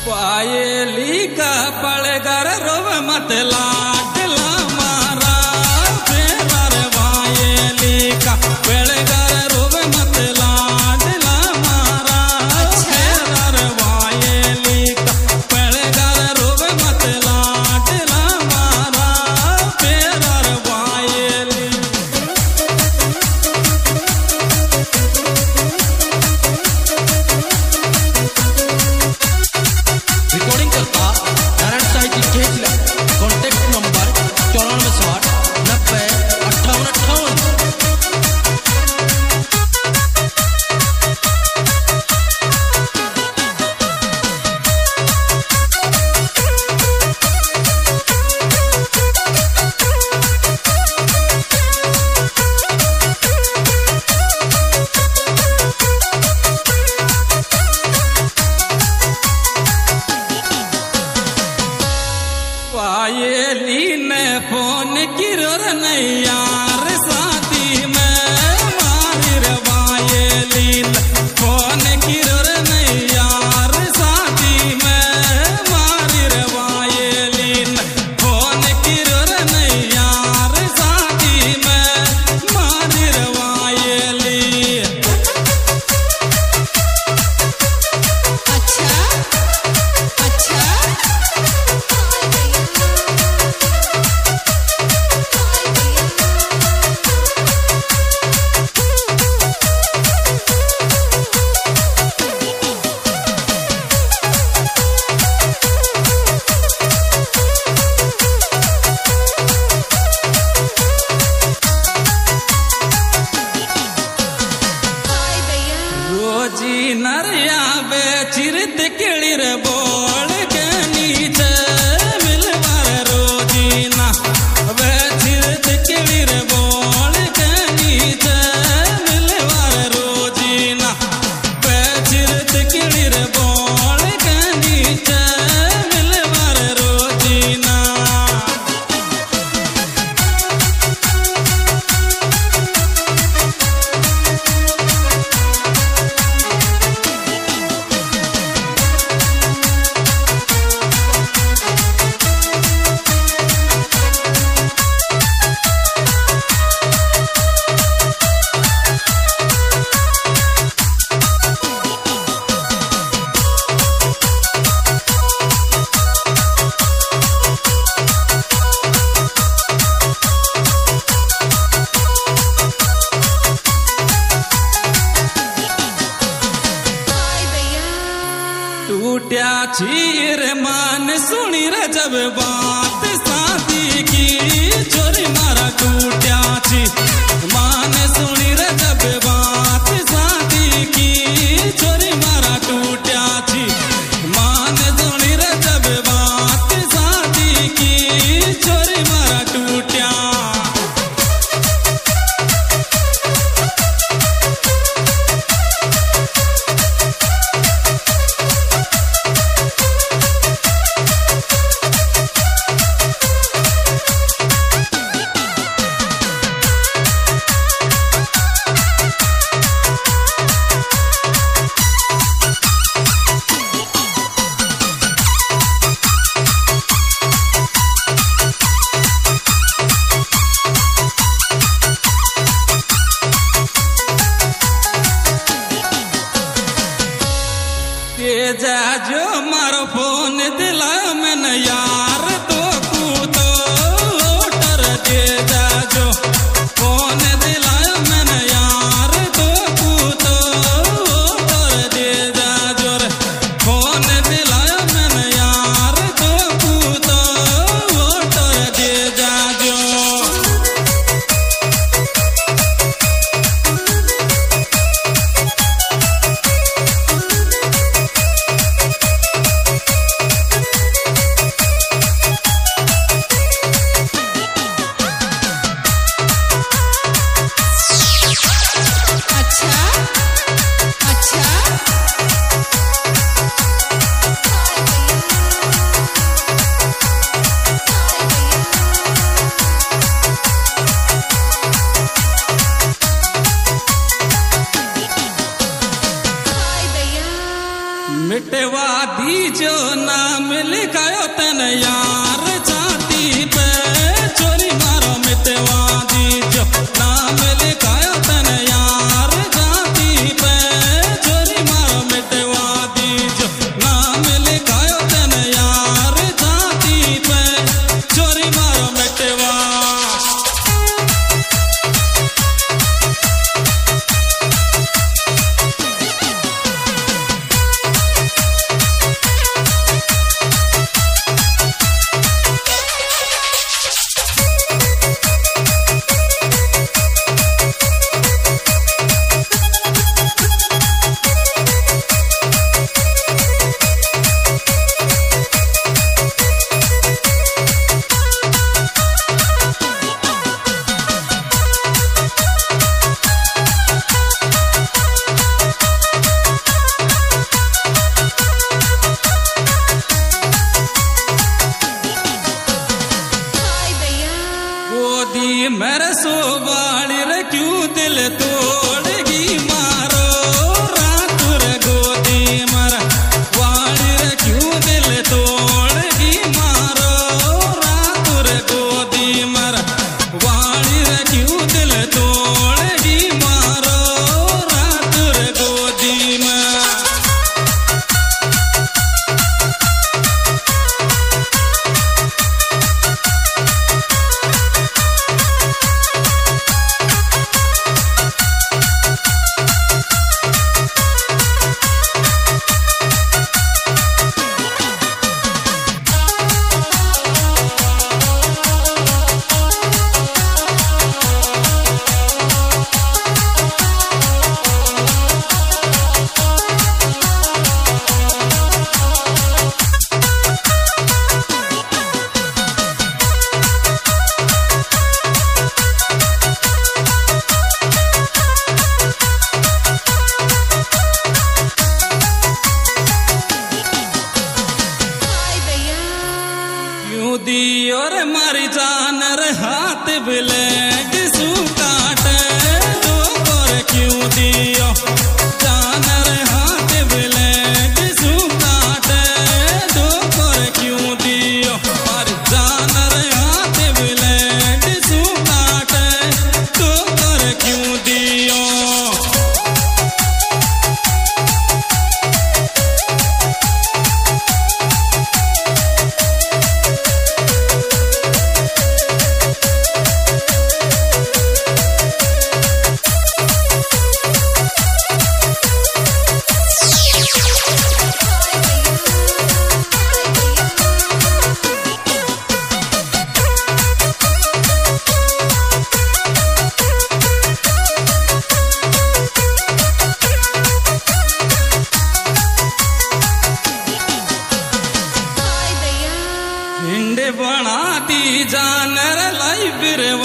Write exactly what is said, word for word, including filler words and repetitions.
पायली का पड़गर रोव मत लाडला मारा फेरर वायली का पड़गर रोव मत लाडला मारा फेरर वायली का पड़गर रोव मत लाडला मारा फेरर वायली रिकॉर्डिंग करता नारायण साई जी केजला कॉन्टैक्ट नंबर चौरानवे साठ नब्बे अट्ठावन अट्ठावन। पायली ने फोन किरो नैयार शादी में मारी रे वायली ने फोन किरो नैयार शादी में मारी रे वायली ने फोन किरो नैयार शादी में मारी रे वायली। अच्छा अच्छा रोजी नरिया बेचिरत किलिर बोल के नीचे मिलवार रोजीना बेचिरत किलिर बोल के नीचे मिलवार रोजीना बेचिरत किलिर बोल के नीचे मिलवार रोजीना। टूट्या चीर मान सुनी रे जब बात शादी की चोरी मारा टूट्या छी मान सुनी रे जब बात शादी की चोरी मारा टूट्या छी मान सुनी रे जब बात शादी की चोरी मारा टूट्या। नाम लिखायो तन यार छाती पे चोरी मारो मिटवा दीजो नाम लिखायो तन यार छाती पे चोरी मारो मिटवा दीजो नाम लिखायो तन यार छाती पे चोरी मारो मिटवा मेरे सोबाली रे क्यों दिल तोड़गी मारो रात रे गोदी मरा वाली रे क्यों दिल तोड़गी मारो रात रे गोदी मरा वाली रे क्यों दिल तोड़गी मारो रात रे गोदी मरा और मारी जान रे हाथ ब्लेड सू काटे दो और क्यों दियो जान रे हाथ ब्लेड सू काटे दो और क्यों दियो मारी जान रे हाथ ब्लेड सू काटे दो और क्यों दियो बनाती जानर लाई फिर